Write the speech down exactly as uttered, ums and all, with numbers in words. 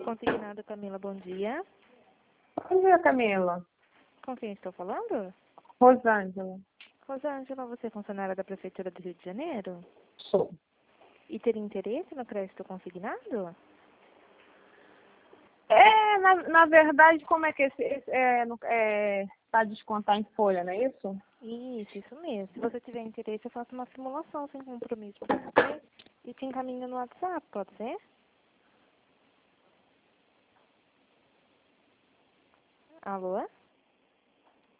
Consignado Camila, bom dia. Bom dia, Camila. Com quem estou falando? Rosângela. Rosângela, você é funcionária da Prefeitura do Rio de Janeiro? Sou. E teria interesse no crédito consignado? É, na, na verdade, como é que esse, esse é, no- é, tá descontar em folha, não é isso? Isso, isso mesmo. Se você tiver interesse, eu faço uma simulação sem compromisso para você e te encaminho no WhatsApp, pode ser? Alô?